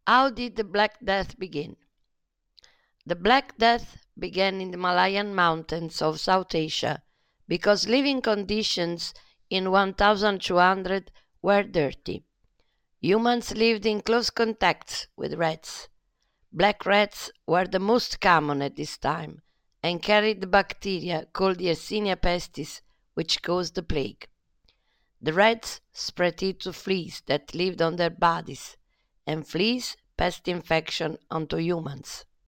How did the Black Death begin? The Black Death began in the Malayan mountains of South Asia because living conditions in 1200 were dirty. Humans lived in close contact with rats. Black rats were the most common at this time and carried the bacteria called Yersinia pestis, which caused the plague. The rats spread it to fleas that lived on their bodies, and fleas passed infection onto humans.